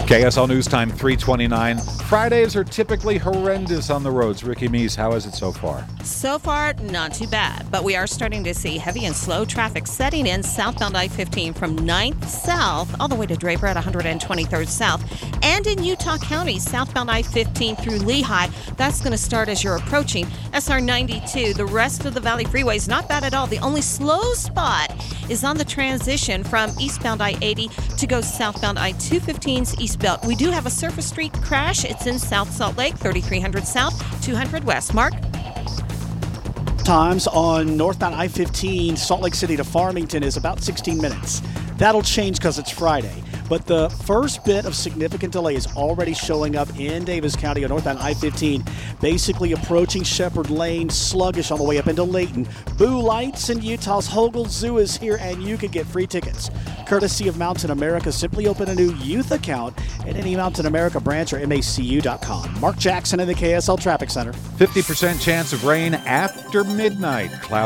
KSL News Time 3:29. Fridays are typically horrendous on the roads. Ricky Meese, how is it so far? So far, not too bad, but we are starting to see heavy and slow traffic setting in southbound I-15 from 9th South all the way to Draper at 123rd South. And in Utah County, southbound I-15 through Lehigh, that's going to start as you're approaching SR 92. The rest of the Valley Freeway is not bad at all. The only slow spot is on the transition from eastbound I-80 to go southbound I-215's east belt. We do have a surface street crash. It's in South Salt Lake, 3300 South, 200 West. Mark? Times on northbound I-15 Salt Lake City to Farmington is about 16 minutes. That'll change because it's Friday. But the first bit of significant delay is already showing up in Davis County on northbound I-15, basically approaching Shepherd Lane, sluggish on the way up into Layton. Boo Lights in Utah's Hogle Zoo is here, and you can get free tickets. Courtesy of Mountain America, simply open a new youth account at any Mountain America branch or MACU.com. Mark Jackson in the KSL Traffic Center. 50% chance of rain after midnight. Cloud